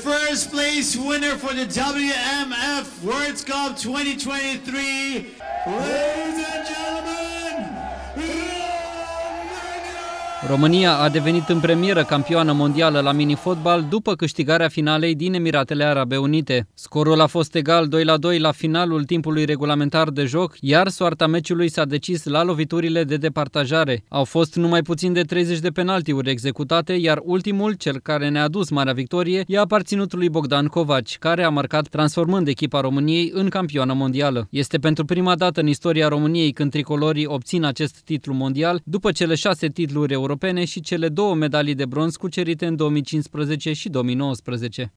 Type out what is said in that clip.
first place winner for the WMF World Cup 2023, ladies and gentlemen, România a devenit în premieră campioană mondială la mini-fotbal după câștigarea finalei din Emiratele Arabe Unite. Scorul a fost egal 2-2 la finalul timpului regulamentar de joc, iar soarta meciului s-a decis la loviturile de departajare. Au fost numai puțin de 30 de penaltiuri executate, iar ultimul, cel care ne-a adus marea victorie, i-a aparținut lui Bogdan Covaci, care a marcat transformând echipa României în campioană mondială. Este pentru prima dată în istoria României când tricolorii obțin acest titlu mondial, după cele 6 titluri europene și cele 2 medalii de bronz cucerite în 2015 și 2019.